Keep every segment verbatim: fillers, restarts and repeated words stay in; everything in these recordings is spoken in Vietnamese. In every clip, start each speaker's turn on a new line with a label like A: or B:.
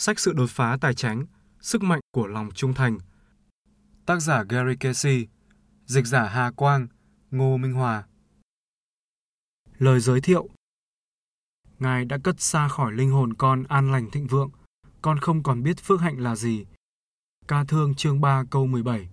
A: Sách Sự Đột Phá Tài Chánh, Sức Mạnh của Lòng Trung Thành. Tác giả Gary Casey, dịch giả Hà Quang, Ngô Minh Hòa. Lời giới thiệu. Ngài đã cất xa khỏi linh hồn con an lành thịnh vượng, con không còn biết phước hạnh là gì. Ca Thương chương ba câu mười bảy.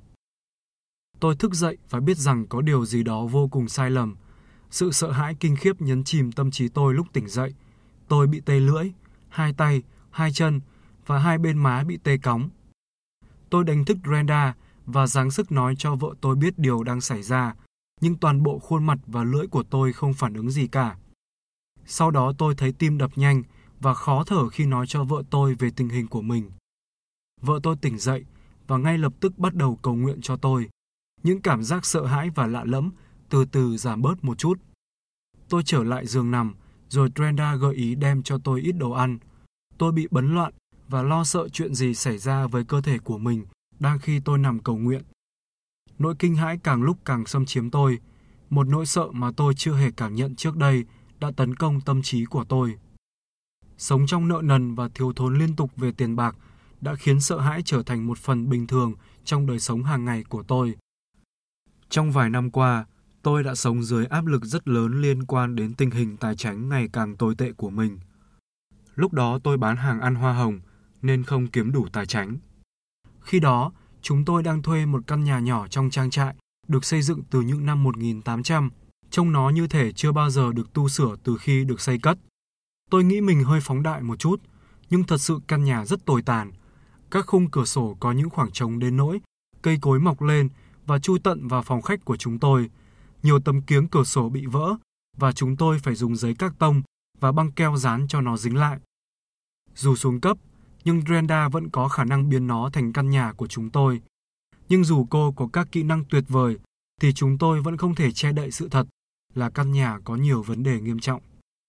A: Tôi thức dậy và biết rằng có điều gì đó vô cùng sai lầm. Sự sợ hãi kinh khiếp nhấn chìm tâm trí tôi lúc tỉnh dậy. Tôi bị tê lưỡi, hai tay, hai chân và hai bên má bị tê cóng. Tôi đánh thức Brenda và giáng sức nói cho vợ tôi biết điều đang xảy ra, nhưng toàn bộ khuôn mặt và lưỡi của tôi không phản ứng gì cả. Sau đó tôi thấy tim đập nhanh và khó thở khi nói cho vợ tôi về tình hình của mình. Vợ tôi tỉnh dậy và ngay lập tức bắt đầu cầu nguyện cho tôi. Những cảm giác sợ hãi và lạ lẫm từ từ giảm bớt một chút. Tôi trở lại giường nằm, rồi Brenda gợi ý đem cho tôi ít đồ ăn. Tôi bị bấn loạn và lo sợ chuyện gì xảy ra với cơ thể của mình đang khi tôi nằm cầu nguyện. Nỗi kinh hãi càng lúc càng xâm chiếm tôi. Một nỗi sợ mà tôi chưa hề cảm nhận trước đây đã tấn công tâm trí của tôi. Sống trong nợ nần và thiếu thốn liên tục về tiền bạc đã khiến sợ hãi trở thành một phần bình thường trong đời sống hàng ngày của tôi. Trong vài năm qua, tôi đã sống dưới áp lực rất lớn liên quan đến tình hình tài chính ngày càng tồi tệ của mình. Lúc đó tôi bán hàng ăn hoa hồng nên không kiếm đủ tài chính. Khi đó, chúng tôi đang thuê một căn nhà nhỏ trong trang trại được xây dựng từ những năm một nghìn tám trăm. Trông nó như thể chưa bao giờ được tu sửa từ khi được xây cất. Tôi nghĩ mình hơi phóng đại một chút, nhưng thật sự căn nhà rất tồi tàn. Các khung cửa sổ có những khoảng trống đến nỗi cây cối mọc lên và chui tận vào phòng khách của chúng tôi. Nhiều tấm kiếng cửa sổ bị vỡ và chúng tôi phải dùng giấy các tông và băng keo dán cho nó dính lại. Dù xuống cấp, nhưng Brenda vẫn có khả năng biến nó thành căn nhà của chúng tôi. Nhưng dù cô có các kỹ năng tuyệt vời, thì chúng tôi vẫn không thể che đậy sự thật là căn nhà có nhiều vấn đề nghiêm trọng.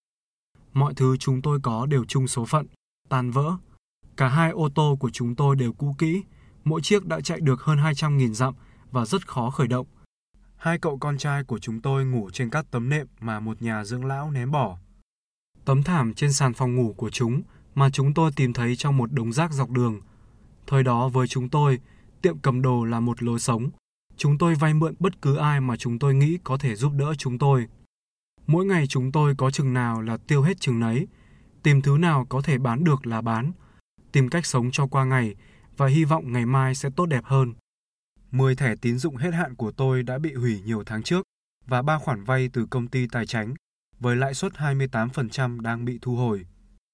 A: Mọi thứ chúng tôi có đều chung số phận, tan vỡ. Cả hai ô tô của chúng tôi đều cũ kỹ, mỗi chiếc đã chạy được hơn hai trăm nghìn dặm và rất khó khởi động. Hai cậu con trai của chúng tôi ngủ trên các tấm nệm mà một nhà dưỡng lão ném bỏ. Tấm thảm trên sàn phòng ngủ của chúng mà chúng tôi tìm thấy trong một đống rác dọc đường. Thời đó với chúng tôi, tiệm cầm đồ là một lối sống. Chúng tôi vay mượn bất cứ ai mà chúng tôi nghĩ có thể giúp đỡ chúng tôi. Mỗi ngày chúng tôi có chừng nào là tiêu hết chừng nấy, tìm thứ nào có thể bán được là bán, tìm cách sống cho qua ngày và hy vọng ngày mai sẽ tốt đẹp hơn. Mười thẻ tín dụng hết hạn của tôi đã bị hủy nhiều tháng trước và ba khoản vay từ công ty tài chính với lãi suất hai mươi tám phần trăm đang bị thu hồi.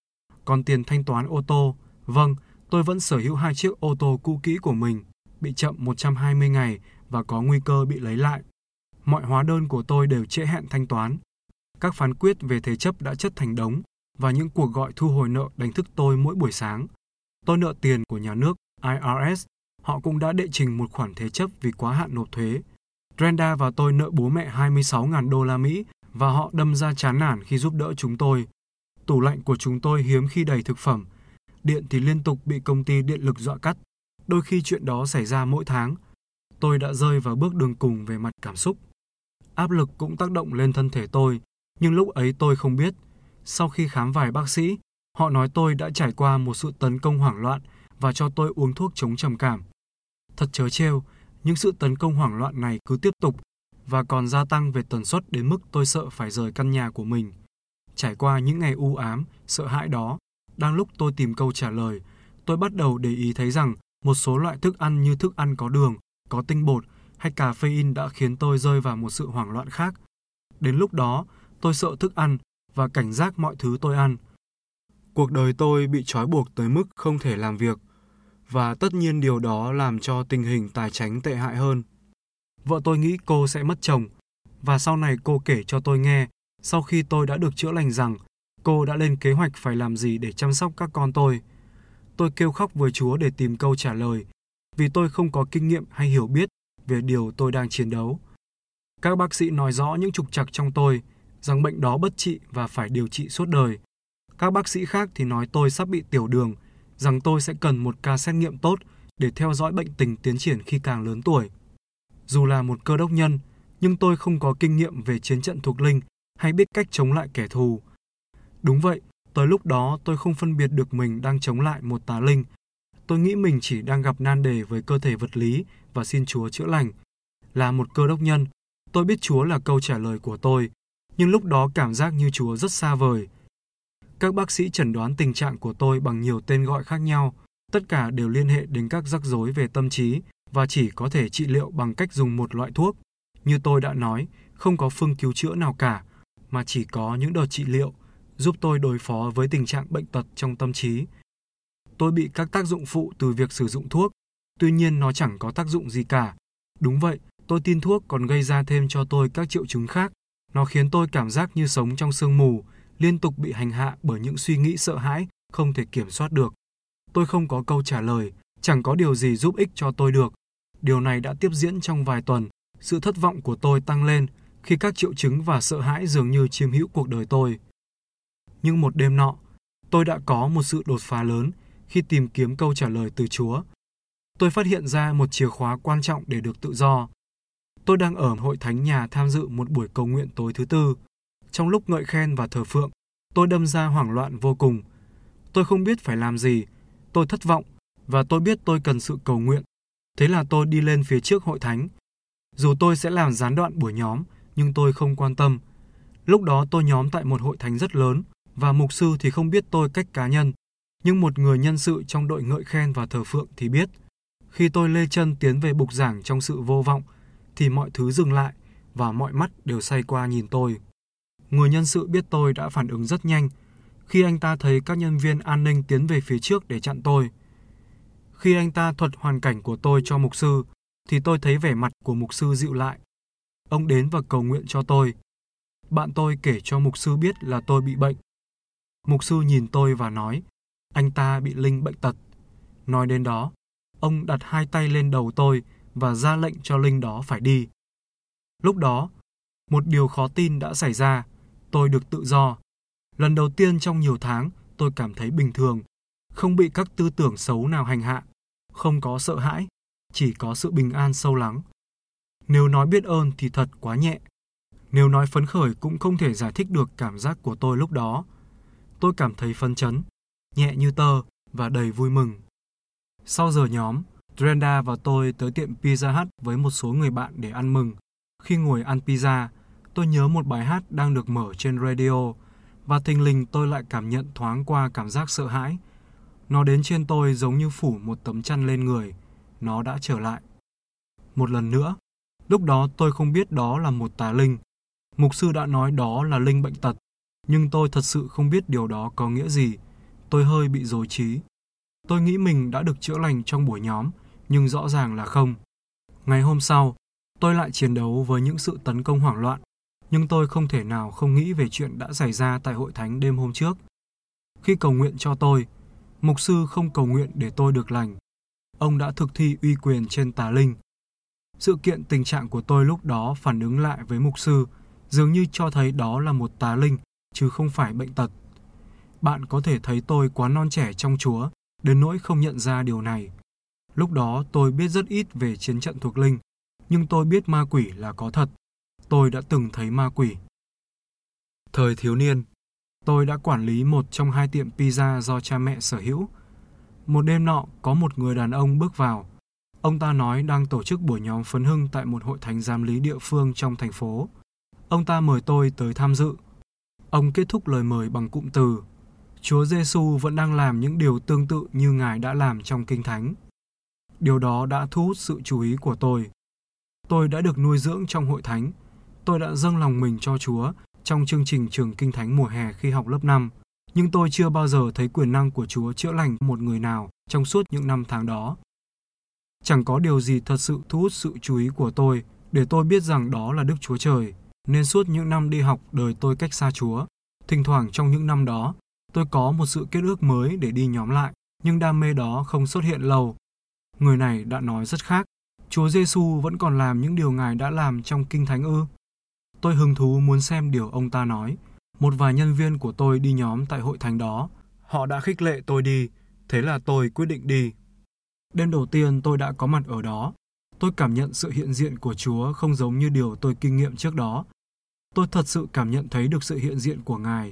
A: Còn tiền thanh toán ô tô, vâng, tôi vẫn sở hữu hai chiếc ô tô cũ kỹ của mình, bị chậm một trăm hai mươi ngày và có nguy cơ bị lấy lại. Mọi hóa đơn của tôi đều trễ hẹn thanh toán. Các phán quyết về thế chấp đã chất thành đống và những cuộc gọi thu hồi nợ đánh thức tôi mỗi buổi sáng. Tôi nợ tiền của nhà nước I R S, họ cũng đã đệ trình một khoản thế chấp vì quá hạn nộp thuế. Brenda và tôi nợ bố mẹ hai mươi sáu nghìn đô la Mỹ và họ đâm ra chán nản khi giúp đỡ chúng tôi. Tủ lạnh của chúng tôi hiếm khi đầy thực phẩm. Điện thì liên tục bị công ty điện lực dọa cắt. Đôi khi chuyện đó xảy ra mỗi tháng. Tôi đã rơi vào bước đường cùng về mặt cảm xúc. Áp lực cũng tác động lên thân thể tôi, nhưng lúc ấy tôi không biết. Sau khi khám vài bác sĩ, họ nói tôi đã trải qua một sự tấn công hoảng loạn và cho tôi uống thuốc chống trầm cảm. Thật trớ trêu, nhưng sự tấn công hoảng loạn này cứ tiếp tục và còn gia tăng về tần suất đến mức tôi sợ phải rời căn nhà của mình. Trải qua những ngày u ám, sợ hãi đó, đang lúc tôi tìm câu trả lời, tôi bắt đầu để ý thấy rằng một số loại thức ăn như thức ăn có đường, có tinh bột hay caffeine đã khiến tôi rơi vào một sự hoảng loạn khác. Đến lúc đó, tôi sợ thức ăn và cảnh giác mọi thứ tôi ăn. Cuộc đời tôi bị trói buộc tới mức không thể làm việc, và tất nhiên điều đó làm cho tình hình tài chính tệ hại hơn. Vợ tôi nghĩ cô sẽ mất chồng, và sau này cô kể cho tôi nghe, sau khi tôi đã được chữa lành rằng cô đã lên kế hoạch phải làm gì để chăm sóc các con tôi. Tôi kêu khóc với Chúa để tìm câu trả lời, vì tôi không có kinh nghiệm hay hiểu biết về điều tôi đang chiến đấu. Các bác sĩ nói rõ những trục trặc trong tôi, rằng bệnh đó bất trị và phải điều trị suốt đời. Các bác sĩ khác thì nói tôi sắp bị tiểu đường, rằng tôi sẽ cần một ca xét nghiệm tốt để theo dõi bệnh tình tiến triển khi càng lớn tuổi. Dù là một cơ đốc nhân, nhưng tôi không có kinh nghiệm về chiến trận thuộc linh hay biết cách chống lại kẻ thù. Đúng vậy, Tới lúc đó tôi không phân biệt được mình đang chống lại một tà linh. Tôi nghĩ mình chỉ đang gặp nan đề với cơ thể vật lý và xin Chúa chữa lành. Là một cơ đốc nhân, tôi biết Chúa là câu trả lời của tôi, nhưng lúc đó cảm giác như Chúa rất xa vời. Các bác sĩ chẩn đoán tình trạng của tôi bằng nhiều tên gọi khác nhau, tất cả đều liên hệ đến các rắc rối về tâm trí và chỉ có thể trị liệu bằng cách dùng một loại thuốc. Như tôi đã nói, không có phương cứu chữa nào cả, mà chỉ có những đợt trị liệu giúp tôi đối phó với tình trạng bệnh tật trong tâm trí. Tôi bị các tác dụng phụ từ việc sử dụng thuốc, tuy nhiên nó chẳng có tác dụng gì cả. Đúng vậy, tôi tin thuốc còn gây ra thêm cho tôi các triệu chứng khác. Nó khiến tôi cảm giác như sống trong sương mù, liên tục bị hành hạ bởi những suy nghĩ sợ hãi không thể kiểm soát được. Tôi không có câu trả lời, chẳng có điều gì giúp ích cho tôi được. Điều này đã tiếp diễn trong vài tuần. Sự thất vọng của tôi tăng lên khi các triệu chứng và sợ hãi dường như chiếm hữu cuộc đời tôi. Nhưng một đêm nọ, tôi đã có một sự đột phá lớn khi tìm kiếm câu trả lời từ Chúa. Tôi phát hiện ra một chìa khóa quan trọng để được tự do. Tôi đang ở hội thánh nhà tham dự một buổi cầu nguyện tối thứ tư. Trong lúc ngợi khen và thờ phượng, tôi đâm ra hoảng loạn vô cùng. Tôi không biết phải làm gì, tôi thất vọng và tôi biết tôi cần sự cầu nguyện. Thế là tôi đi lên phía trước hội thánh. Dù tôi sẽ làm gián đoạn buổi nhóm, nhưng tôi không quan tâm. Lúc đó tôi nhóm tại một hội thánh rất lớn và mục sư thì không biết tôi cách cá nhân, nhưng một người nhân sự trong đội ngợi khen và thờ phượng thì biết. Khi tôi lê chân tiến về bục giảng trong sự vô vọng, thì mọi thứ dừng lại và mọi mắt đều xoay qua nhìn tôi. Người nhân sự biết tôi đã phản ứng rất nhanh khi anh ta thấy các nhân viên an ninh tiến về phía trước để chặn tôi. Khi anh ta thuật hoàn cảnh của tôi cho mục sư, thì tôi thấy vẻ mặt của mục sư dịu lại. Ông đến và cầu nguyện cho tôi. Bạn tôi kể cho mục sư biết là tôi bị bệnh. Mục sư nhìn tôi và nói, anh ta bị linh bệnh tật. Nói đến đó, ông đặt hai tay lên đầu tôi và ra lệnh cho linh đó phải đi. Lúc đó, một điều khó tin đã xảy ra, tôi được tự do. Lần đầu tiên trong nhiều tháng, tôi cảm thấy bình thường, không bị các tư tưởng xấu nào hành hạ, không có sợ hãi, chỉ có sự bình an sâu lắng. Nếu nói biết ơn thì thật quá nhẹ. Nếu nói phấn khởi cũng không thể giải thích được cảm giác của tôi lúc đó. Tôi cảm thấy phấn chấn, nhẹ như tơ và đầy vui mừng. Sau giờ nhóm, Brenda và tôi tới tiệm Pizza Hut với một số người bạn để ăn mừng. Khi ngồi ăn pizza, tôi nhớ một bài hát đang được mở trên radio và thình lình tôi lại cảm nhận thoáng qua cảm giác sợ hãi. Nó đến trên tôi giống như phủ một tấm chăn lên người. Nó đã trở lại. Một lần nữa, lúc đó tôi không biết đó là một tà linh. Mục sư đã nói đó là linh bệnh tật, nhưng tôi thật sự không biết điều đó có nghĩa gì. Tôi hơi bị rối trí. Tôi nghĩ mình đã được chữa lành trong buổi nhóm, nhưng rõ ràng là không. Ngày hôm sau, tôi lại chiến đấu với những sự tấn công hoảng loạn, nhưng tôi không thể nào không nghĩ về chuyện đã xảy ra tại hội thánh đêm hôm trước. Khi cầu nguyện cho tôi, mục sư không cầu nguyện để tôi được lành. Ông đã thực thi uy quyền trên tà linh. Sự kiện tình trạng của tôi lúc đó phản ứng lại với mục sư, dường như cho thấy đó là một tà linh, chứ không phải bệnh tật. Bạn có thể thấy tôi quá non trẻ trong Chúa, đến nỗi không nhận ra điều này. Lúc đó tôi biết rất ít về chiến trận thuộc linh, nhưng tôi biết ma quỷ là có thật. Tôi đã từng thấy ma quỷ. Thời thiếu niên, tôi đã quản lý một trong hai tiệm pizza do cha mẹ sở hữu. Một đêm nọ, có một người đàn ông bước vào. Ông ta nói đang tổ chức buổi nhóm phấn hưng tại một hội thánh giám lý địa phương trong thành phố. Ông ta mời tôi tới tham dự. Ông kết thúc lời mời bằng cụm từ: Chúa Giêsu vẫn đang làm những điều tương tự như Ngài đã làm trong Kinh Thánh. Điều đó đã thu hút sự chú ý của tôi. Tôi đã được nuôi dưỡng trong hội thánh. Tôi đã dâng lòng mình cho Chúa trong chương trình trường Kinh Thánh mùa hè khi học lớp năm. Nhưng tôi chưa bao giờ thấy quyền năng của Chúa chữa lành một người nào trong suốt những năm tháng đó. Chẳng có điều gì thật sự thu hút sự chú ý của tôi để tôi biết rằng đó là Đức Chúa Trời. Nên suốt những năm đi học đời tôi cách xa Chúa. Thỉnh thoảng trong những năm đó, tôi có một sự kết ước mới để đi nhóm lại, nhưng đam mê đó không xuất hiện lâu. Người này đã nói rất khác. Chúa Giêsu vẫn còn làm những điều Ngài đã làm trong Kinh Thánh ư? Tôi hứng thú muốn xem điều ông ta nói. Một vài nhân viên của tôi đi nhóm tại hội thánh đó. Họ đã khích lệ tôi đi, thế là tôi quyết định đi. Đêm đầu tiên tôi đã có mặt ở đó. Tôi cảm nhận sự hiện diện của Chúa không giống như điều tôi kinh nghiệm trước đó. Tôi thật sự cảm nhận thấy được sự hiện diện của Ngài.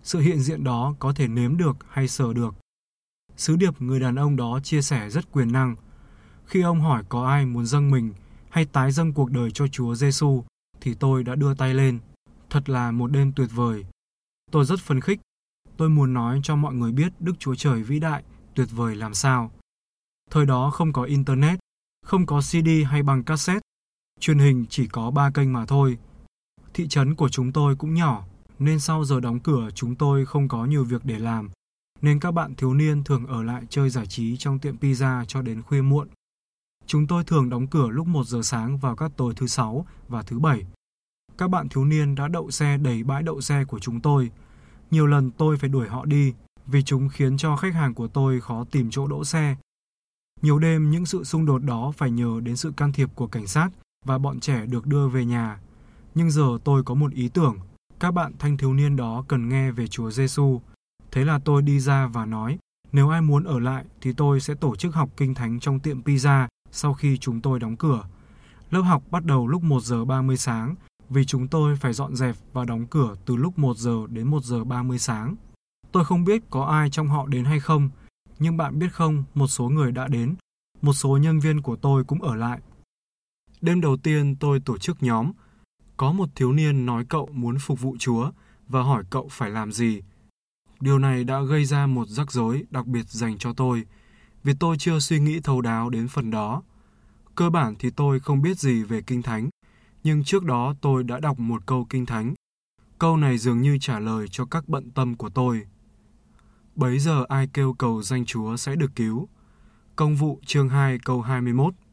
A: Sự hiện diện đó có thể nếm được hay sờ được. Sứ điệp người đàn ông đó chia sẻ rất quyền năng. Khi ông hỏi có ai muốn dâng mình hay tái dâng cuộc đời cho Chúa Giêsu, thì tôi đã đưa tay lên. Thật là một đêm tuyệt vời. Tôi rất phấn khích. Tôi muốn nói cho mọi người biết Đức Chúa Trời vĩ đại, tuyệt vời làm sao. Thời đó không có Internet, không có xê đê hay băng cassette. Truyền hình chỉ có ba kênh mà thôi. Thị trấn của chúng tôi cũng nhỏ, nên sau giờ đóng cửa chúng tôi không có nhiều việc để làm. Nên các bạn thiếu niên thường ở lại chơi giải trí trong tiệm pizza cho đến khuya muộn. Chúng tôi thường đóng cửa lúc một giờ sáng vào các tối thứ sáu và thứ bảy. Các bạn thiếu niên đã đậu xe đầy bãi đậu xe của chúng tôi. Nhiều lần tôi phải đuổi họ đi vì chúng khiến cho khách hàng của tôi khó tìm chỗ đỗ xe. Nhiều đêm những sự xung đột đó phải nhờ đến sự can thiệp của cảnh sát và bọn trẻ được đưa về nhà. Nhưng giờ tôi có một ý tưởng, các bạn thanh thiếu niên đó cần nghe về Chúa Giêsu. Thế là tôi đi ra và nói, nếu ai muốn ở lại thì tôi sẽ tổ chức học kinh thánh trong tiệm pizza sau khi chúng tôi đóng cửa. Lớp học bắt đầu lúc một giờ ba mươi sáng vì chúng tôi phải dọn dẹp và đóng cửa từ lúc một giờ đến một giờ ba mươi sáng. Tôi không biết có ai trong họ đến hay không, nhưng bạn biết không, một số người đã đến. Một số nhân viên của tôi cũng ở lại. Đêm đầu tiên tôi tổ chức nhóm. Có một thiếu niên nói cậu muốn phục vụ Chúa và hỏi cậu phải làm gì. Điều này đã gây ra một rắc rối đặc biệt dành cho tôi, vì tôi chưa suy nghĩ thấu đáo đến phần đó. Cơ bản thì tôi không biết gì về Kinh Thánh, nhưng trước đó tôi đã đọc một câu Kinh Thánh. Câu này dường như trả lời cho các bận tâm của tôi. Bấy giờ ai kêu cầu danh Chúa sẽ được cứu. Công vụ chương hai câu hai mươi mốt.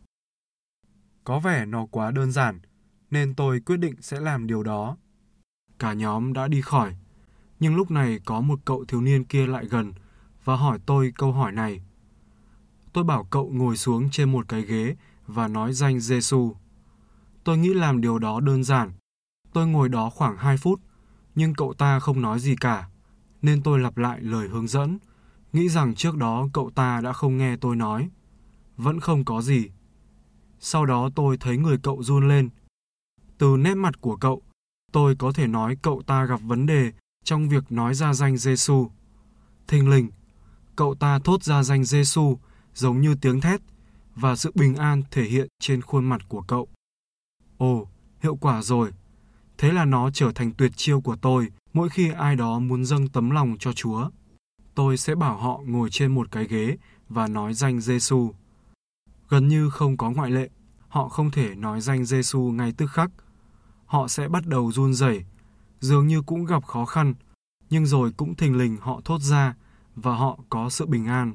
A: Có vẻ nó quá đơn giản, nên tôi quyết định sẽ làm điều đó. Cả nhóm đã đi khỏi, nhưng lúc này có một cậu thiếu niên kia lại gần và hỏi tôi câu hỏi này. Tôi bảo cậu ngồi xuống trên một cái ghế và nói danh Giêsu. Tôi nghĩ làm điều đó đơn giản. Tôi ngồi đó khoảng hai phút, nhưng cậu ta không nói gì cả, nên tôi lặp lại lời hướng dẫn, nghĩ rằng trước đó cậu ta đã không nghe tôi nói. Vẫn không có gì. Sau đó tôi thấy người cậu run lên. Từ nét mặt của cậu, tôi có thể nói cậu ta gặp vấn đề trong việc nói ra danh Giêsu. Thình lình, cậu ta thốt ra danh Giêsu giống như tiếng thét, và sự bình an thể hiện trên khuôn mặt của cậu. Ồ, hiệu quả rồi. Thế là nó trở thành tuyệt chiêu của tôi mỗi khi ai đó muốn dâng tấm lòng cho Chúa. Tôi sẽ bảo họ ngồi trên một cái ghế và nói danh Giêsu. Gần như không có ngoại lệ, họ không thể nói danh Giêsu ngay tức khắc. Họ sẽ bắt đầu run rẩy, dường như cũng gặp khó khăn, nhưng rồi cũng thình lình họ thốt ra và họ có sự bình an.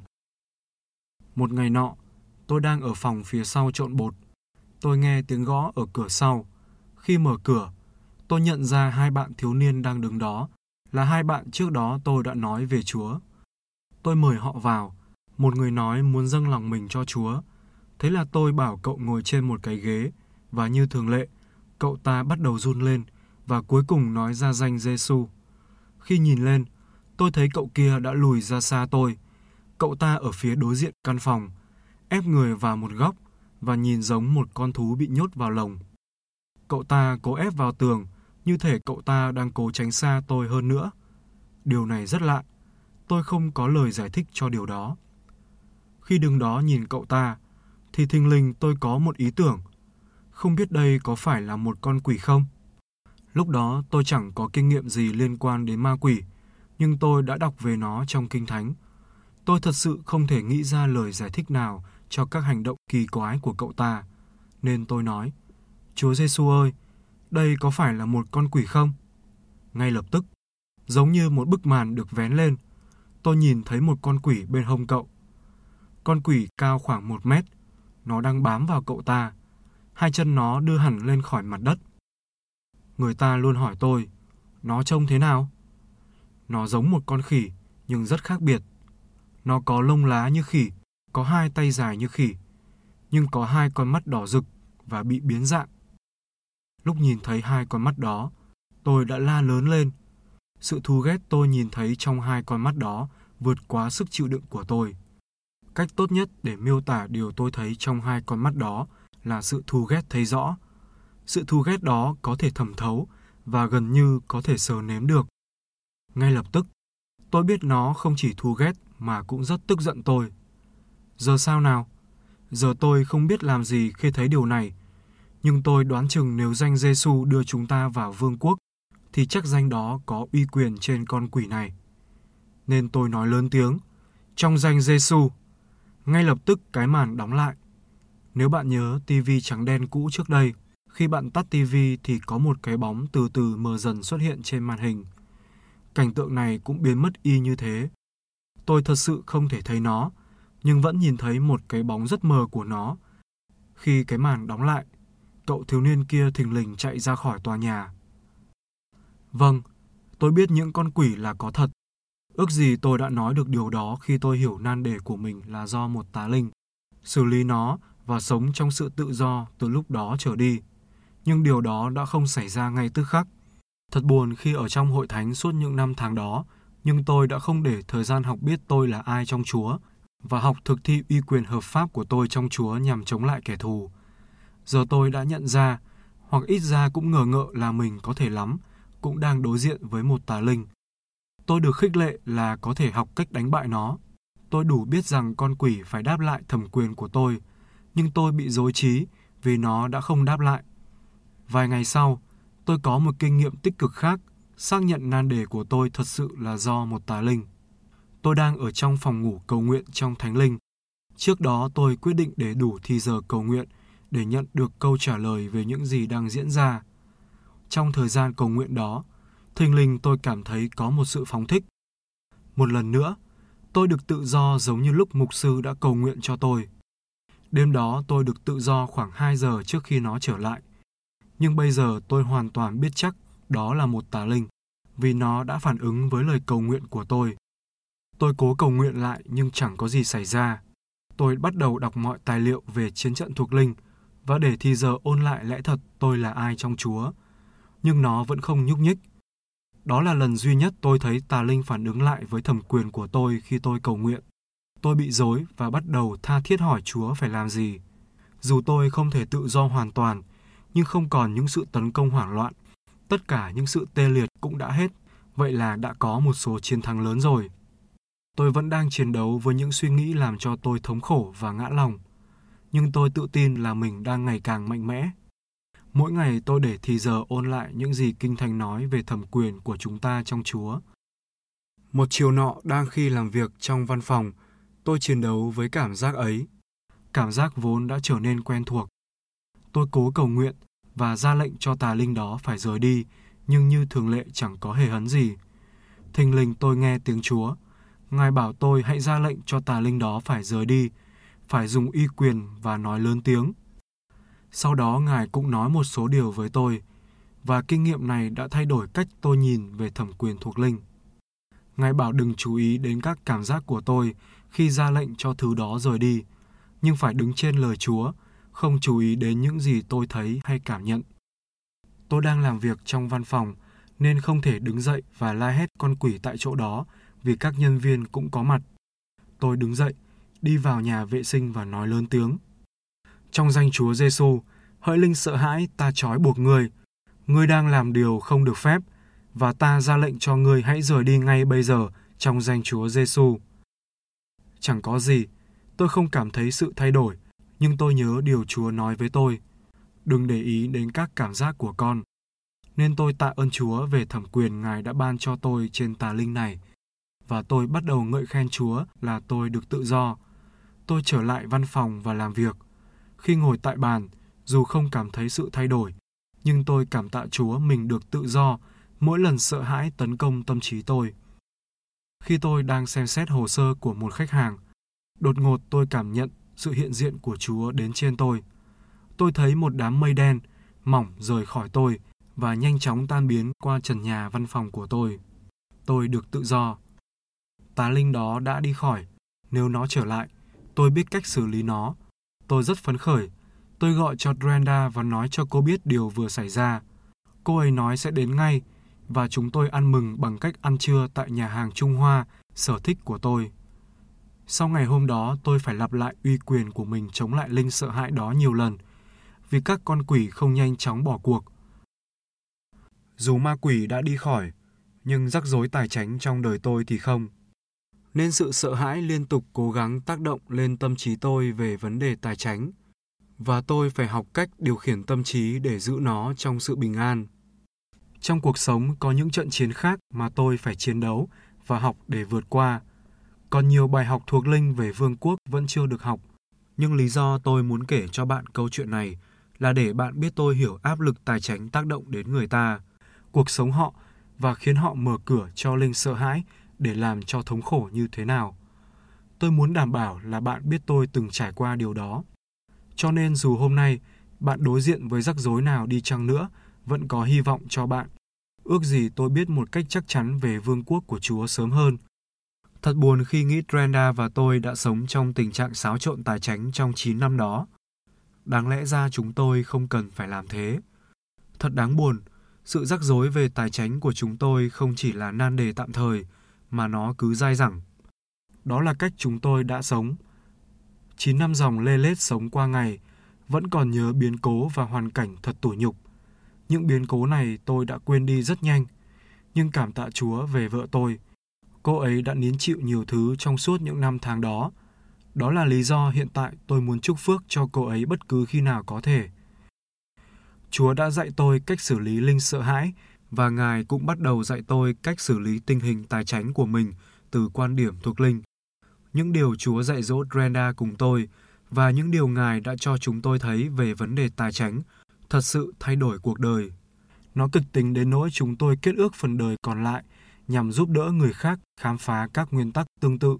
A: Một ngày nọ, tôi đang ở phòng phía sau trộn bột. Tôi nghe tiếng gõ ở cửa sau. Khi mở cửa, tôi nhận ra hai bạn thiếu niên đang đứng đó, là hai bạn trước đó tôi đã nói về Chúa. Tôi mời họ vào. Một người nói muốn dâng lòng mình cho Chúa. Thế là tôi bảo cậu ngồi trên một cái ghế, và như thường lệ, cậu ta bắt đầu run lên và cuối cùng nói ra danh Giêsu. Khi nhìn lên, tôi thấy cậu kia đã lùi ra xa tôi. Cậu ta ở phía đối diện căn phòng, ép người vào một góc và nhìn giống một con thú bị nhốt vào lồng. Cậu ta cố ép vào tường, như thể cậu ta đang cố tránh xa tôi hơn nữa. Điều này rất lạ. Tôi không có lời giải thích cho điều đó. Khi đứng đó nhìn cậu ta, thì thình lình tôi có một ý tưởng. Không biết đây có phải là một con quỷ không? Lúc đó tôi chẳng có kinh nghiệm gì liên quan đến ma quỷ, nhưng tôi đã đọc về nó trong Kinh Thánh. Tôi thật sự không thể nghĩ ra lời giải thích nào cho các hành động kỳ quái của cậu ta. Nên tôi nói, Chúa Giêsu ơi, đây có phải là một con quỷ không? Ngay lập tức, giống như một bức màn được vén lên, tôi nhìn thấy một con quỷ bên hông cậu. Con quỷ cao khoảng một mét, nó đang bám vào cậu ta. Hai chân nó đưa hẳn lên khỏi mặt đất. Người ta luôn hỏi tôi, nó trông thế nào? Nó giống một con khỉ, nhưng rất khác biệt. Nó có lông lá như khỉ, có hai tay dài như khỉ, nhưng có hai con mắt đỏ rực và bị biến dạng. Lúc nhìn thấy hai con mắt đó, tôi đã la lớn lên. Sự thù ghét tôi nhìn thấy trong hai con mắt đó vượt quá sức chịu đựng của tôi. Cách tốt nhất để miêu tả điều tôi thấy trong hai con mắt đó là sự thù ghét thấy rõ. Sự thù ghét đó có thể thẩm thấu và gần như có thể sờ nếm được. Ngay lập tức, tôi biết nó không chỉ thù ghét mà cũng rất tức giận tôi. Giờ sao nào? Giờ tôi không biết làm gì khi thấy điều này, nhưng tôi đoán chừng nếu danh Giêsu đưa chúng ta vào vương quốc, thì chắc danh đó có uy quyền trên con quỷ này. Nên tôi nói lớn tiếng, trong danh Giêsu. Ngay lập tức cái màn đóng lại. Nếu bạn nhớ tivi trắng đen cũ trước đây, khi bạn tắt tivi thì có một cái bóng từ từ mờ dần xuất hiện trên màn hình. Cảnh tượng này cũng biến mất y như thế. Tôi thật sự không thể thấy nó, nhưng vẫn nhìn thấy một cái bóng rất mờ của nó. Khi cái màn đóng lại, cậu thiếu niên kia thình lình chạy ra khỏi tòa nhà. Vâng, tôi biết những con quỷ là có thật. Ước gì tôi đã nói được điều đó khi tôi hiểu nan đề của mình là do một tà linh, xử lý nó và sống trong sự tự do từ lúc đó trở đi. Nhưng điều đó đã không xảy ra ngay tức khắc. Thật buồn khi ở trong hội thánh suốt những năm tháng đó, nhưng tôi đã không để thời gian học biết tôi là ai trong Chúa và học thực thi uy quyền hợp pháp của tôi trong Chúa nhằm chống lại kẻ thù. Giờ tôi đã nhận ra, hoặc ít ra cũng ngờ ngợ là mình có thể lắm, cũng đang đối diện với một tà linh. Tôi được khích lệ là có thể học cách đánh bại nó. Tôi đủ biết rằng con quỷ phải đáp lại thẩm quyền của tôi, nhưng tôi bị rối trí vì nó đã không đáp lại. Vài ngày sau, tôi có một kinh nghiệm tích cực khác, xác nhận nan đề của tôi thật sự là do một tà linh. Tôi đang ở trong phòng ngủ cầu nguyện trong Thánh Linh. Trước đó tôi quyết định để đủ thì giờ cầu nguyện để nhận được câu trả lời về những gì đang diễn ra. Trong thời gian cầu nguyện đó, thình lình tôi cảm thấy có một sự phóng thích. Một lần nữa, tôi được tự do giống như lúc mục sư đã cầu nguyện cho tôi. Đêm đó tôi được tự do khoảng hai giờ trước khi nó trở lại. Nhưng bây giờ tôi hoàn toàn biết chắc đó là một tà linh, vì nó đã phản ứng với lời cầu nguyện của tôi. Tôi cố cầu nguyện lại nhưng chẳng có gì xảy ra. Tôi bắt đầu đọc mọi tài liệu về chiến trận thuộc linh và để thì giờ ôn lại lẽ thật tôi là ai trong Chúa. Nhưng nó vẫn không nhúc nhích. Đó là lần duy nhất tôi thấy tà linh phản ứng lại với thẩm quyền của tôi khi tôi cầu nguyện. Tôi bị rối và bắt đầu tha thiết hỏi Chúa phải làm gì. Dù tôi không thể tự do hoàn toàn, nhưng không còn những sự tấn công hoảng loạn. Tất cả những sự tê liệt cũng đã hết, vậy là đã có một số chiến thắng lớn rồi. Tôi vẫn đang chiến đấu với những suy nghĩ làm cho tôi thống khổ và ngã lòng. Nhưng tôi tự tin là mình đang ngày càng mạnh mẽ. Mỗi ngày tôi để thì giờ ôn lại những gì Kinh Thánh nói về thẩm quyền của chúng ta trong Chúa. Một chiều nọ đang khi làm việc trong văn phòng, tôi chiến đấu với cảm giác ấy. Cảm giác vốn đã trở nên quen thuộc. Tôi cố cầu nguyện và ra lệnh cho tà linh đó phải rời đi, nhưng như thường lệ chẳng có hề hấn gì. Thình lình tôi nghe tiếng Chúa. Ngài bảo tôi hãy ra lệnh cho tà linh đó phải rời đi, phải dùng uy quyền và nói lớn tiếng. Sau đó Ngài cũng nói một số điều với tôi, và kinh nghiệm này đã thay đổi cách tôi nhìn về thẩm quyền thuộc linh. Ngài bảo đừng chú ý đến các cảm giác của tôi khi ra lệnh cho thứ đó rời đi, nhưng phải đứng trên lời Chúa, không chú ý đến những gì tôi thấy hay cảm nhận. Tôi đang làm việc trong văn phòng, nên không thể đứng dậy và la hét con quỷ tại chỗ đó vì các nhân viên cũng có mặt. Tôi đứng dậy, đi vào nhà vệ sinh và nói lớn tiếng. Trong danh Chúa Giêsu, hỡi linh sợ hãi, ta trói buộc ngươi. Ngươi đang làm điều không được phép, và ta ra lệnh cho ngươi hãy rời đi ngay bây giờ trong danh Chúa Giêsu. Chẳng có gì, tôi không cảm thấy sự thay đổi, nhưng tôi nhớ điều Chúa nói với tôi. Đừng để ý đến các cảm giác của con. Nên tôi tạ ơn Chúa về thẩm quyền Ngài đã ban cho tôi trên tà linh này. Và tôi bắt đầu ngợi khen Chúa là tôi được tự do. Tôi trở lại văn phòng và làm việc. Khi ngồi tại bàn, dù không cảm thấy sự thay đổi, nhưng tôi cảm tạ Chúa mình được tự do mỗi lần sợ hãi tấn công tâm trí tôi. Khi tôi đang xem xét hồ sơ của một khách hàng, đột ngột tôi cảm nhận sự hiện diện của Chúa đến trên tôi. Tôi thấy một đám mây đen, mỏng rời khỏi tôi và nhanh chóng tan biến qua trần nhà văn phòng của tôi. Tôi được tự do. Tà linh đó đã đi khỏi. Nếu nó trở lại, tôi biết cách xử lý nó. Tôi rất phấn khởi. Tôi gọi cho Brenda và nói cho cô biết điều vừa xảy ra. Cô ấy nói sẽ đến ngay, và chúng tôi ăn mừng bằng cách ăn trưa tại nhà hàng Trung Hoa, sở thích của tôi. Sau ngày hôm đó, tôi phải lặp lại uy quyền của mình chống lại linh sợ hãi đó nhiều lần, vì các con quỷ không nhanh chóng bỏ cuộc. Dù ma quỷ đã đi khỏi, nhưng rắc rối tài chính trong đời tôi thì không. Nên sự sợ hãi liên tục cố gắng tác động lên tâm trí tôi về vấn đề tài chính, và tôi phải học cách điều khiển tâm trí để giữ nó trong sự bình an. Trong cuộc sống có những trận chiến khác mà tôi phải chiến đấu và học để vượt qua. Còn nhiều bài học thuộc linh về vương quốc vẫn chưa được học. Nhưng lý do tôi muốn kể cho bạn câu chuyện này là để bạn biết tôi hiểu áp lực tài chính tác động đến người ta, cuộc sống họ, và khiến họ mở cửa cho linh sợ hãi để làm cho thống khổ như thế nào. Tôi muốn đảm bảo là bạn biết tôi từng trải qua điều đó. Cho nên dù hôm nay bạn đối diện với rắc rối nào đi chăng nữa, vẫn có hy vọng cho bạn. Ước gì tôi biết một cách chắc chắn về vương quốc của Chúa sớm hơn. Thật buồn khi nghĩ Brenda và tôi đã sống trong tình trạng xáo trộn tài chính trong chín năm đó. Đáng lẽ ra chúng tôi không cần phải làm thế. Thật đáng buồn, sự rắc rối về tài chính của chúng tôi không chỉ là nan đề tạm thời, mà nó cứ dai dẳng. Đó là cách chúng tôi đã sống. Chín năm dòng lê lết sống qua ngày, vẫn còn nhớ biến cố và hoàn cảnh thật tủi nhục. Những biến cố này tôi đã quên đi rất nhanh, nhưng cảm tạ Chúa về vợ tôi. Cô ấy đã nín chịu nhiều thứ trong suốt những năm tháng đó. Đó là lý do hiện tại tôi muốn chúc phước cho cô ấy bất cứ khi nào có thể. Chúa đã dạy tôi cách xử lý linh sợ hãi, và Ngài cũng bắt đầu dạy tôi cách xử lý tình hình tài chính của mình từ quan điểm thuộc linh. Những điều Chúa dạy dỗ Brenda cùng tôi và những điều Ngài đã cho chúng tôi thấy về vấn đề tài chính thật sự thay đổi cuộc đời. Nó kịch tính đến nỗi chúng tôi kết ước phần đời còn lại nhằm giúp đỡ người khác khám phá các nguyên tắc tương tự.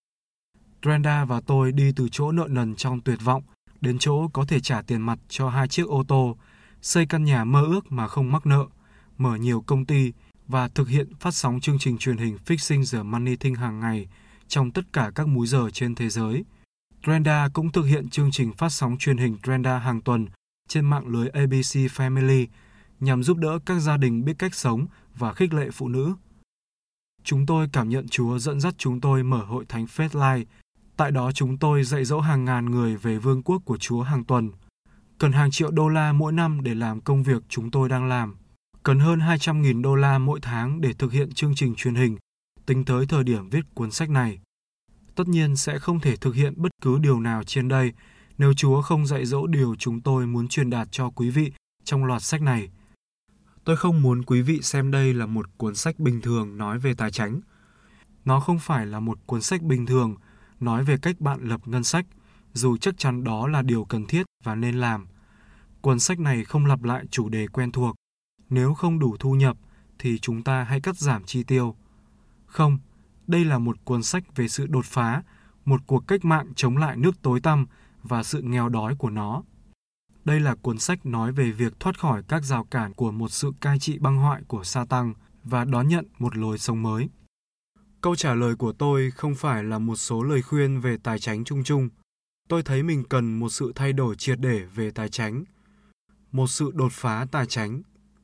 A: Brenda và tôi đi từ chỗ nợ nần trong tuyệt vọng đến chỗ có thể trả tiền mặt cho hai chiếc ô tô, xây căn nhà mơ ước mà không mắc nợ, mở nhiều công ty và thực hiện phát sóng chương trình truyền hình Fixing the Money Thing hàng ngày trong tất cả các múi giờ trên thế giới. Brenda cũng thực hiện chương trình phát sóng truyền hình Brenda hàng tuần trên mạng lưới a bê xê Family nhằm giúp đỡ các gia đình biết cách sống và khích lệ phụ nữ. Chúng tôi cảm nhận Chúa dẫn dắt chúng tôi mở hội thánh Faithlife. Tại đó chúng tôi dạy dỗ hàng ngàn người về vương quốc của Chúa hàng tuần. Cần hàng triệu đô la mỗi năm để làm công việc chúng tôi đang làm. Cần hơn hai trăm nghìn đô la mỗi tháng để thực hiện chương trình truyền hình, tính tới thời điểm viết cuốn sách này. Tất nhiên sẽ không thể thực hiện bất cứ điều nào trên đây nếu Chúa không dạy dỗ điều chúng tôi muốn truyền đạt cho quý vị trong loạt sách này. Tôi không muốn quý vị xem đây là một cuốn sách bình thường nói về tài chính. Nó không phải là một cuốn sách bình thường nói về cách bạn lập ngân sách, dù chắc chắn đó là điều cần thiết và nên làm. Cuốn sách này không lặp lại chủ đề quen thuộc. Nếu không đủ thu nhập thì chúng ta hãy cắt giảm chi tiêu. Không, đây là một cuốn sách về sự đột phá, một cuộc cách mạng chống lại nước tối tăm và sự nghèo đói của nó. Đây là cuốn sách nói về việc thoát khỏi các rào cản của một sự cai trị băng hoại của Sa-tăng và đón nhận một lối sống mới. Câu trả lời của tôi không phải là một số lời khuyên về tài chính chung chung. Tôi thấy mình cần một sự thay đổi triệt để về tài chính, một sự đột phá tài chính.